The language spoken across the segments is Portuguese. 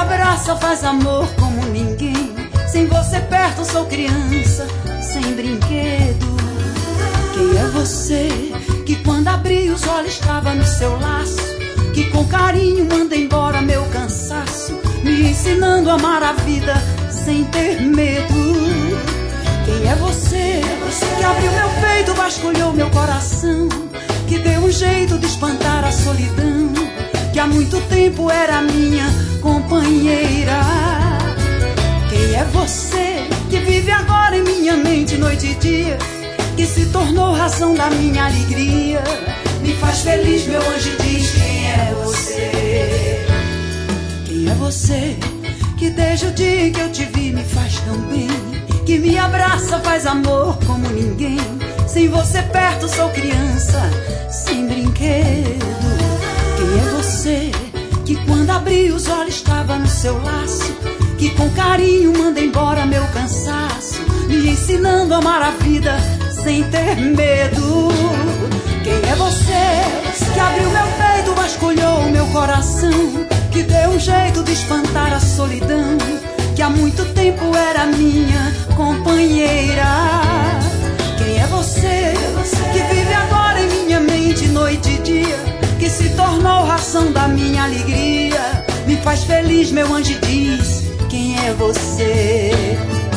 abraça, faz amor como ninguém. Sem você perto sou criança, sem brinquedo. Quem é você que quando abri os olhos estava no seu laço, que com carinho manda embora meu cansaço, me ensinando a amar a vida sem ter medo? Quem é você que abriu meu peito, vasculhou meu coração, que deu um jeito de espantar a solidão, que há muito tempo era minha companheira? Quem é você que vive agora em minha mente noite e dia, que se tornou razão da minha alegria, me faz feliz, meu anjo diz. Quem é você? Quem é você que desde o dia que eu te vi me faz tão bem, que me abraça, faz amor como ninguém? Sem você perto sou criança, sem brinquedo. Quem é você que quando abri os olhos estava no seu laço, que com carinho manda embora meu cansaço, me ensinando a amar a vida sem ter medo? Quem é você que abriu meu peito, vasculhou meu coração, que deu um jeito de espantar a solidão, que há muito tempo era minha companheira? Quem é você que vive agora em minha mente noite e dia, que se tornou razão da minha alegria, me faz feliz, meu anjo diz. Quem é você?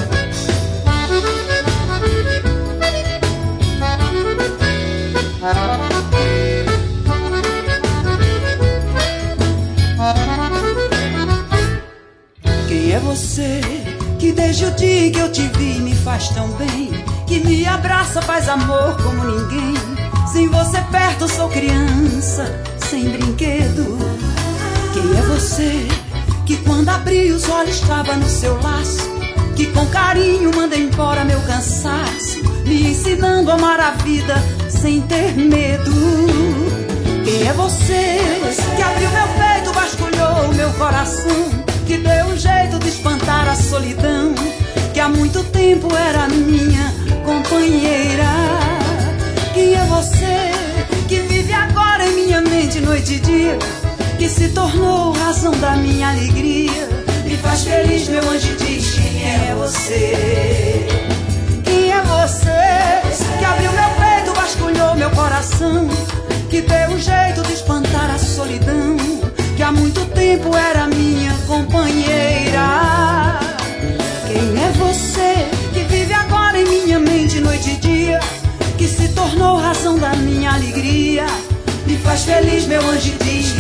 Quem é você que desde o dia que eu te vi me faz tão bem, que me abraça, faz amor como ninguém? Sem você perto sou criança, sem brinquedo. Quem é você que quando abri os olhos estava no seu laço, que com carinho manda embora meu cansaço, me ensinando a amar a vida sem ter medo? Quem é você que abriu meu peito, vasculhou meu coração, que deu um jeito de espantar a solidão, que há muito tempo era minha companheira? Quem é você que vive agora em minha mente noite e dia, que se tornou razão da minha alegria, me faz feliz, meu anjo diz. Quem é você? Quem é você que abriu meu peito, vasculhou meu coração, que deu um jeito de espantar a solidão, que há muito tempo era minha companheira? Quem é você que vive agora em minha mente noite e dia, que se tornou razão da minha alegria, me faz feliz, meu anjo diz.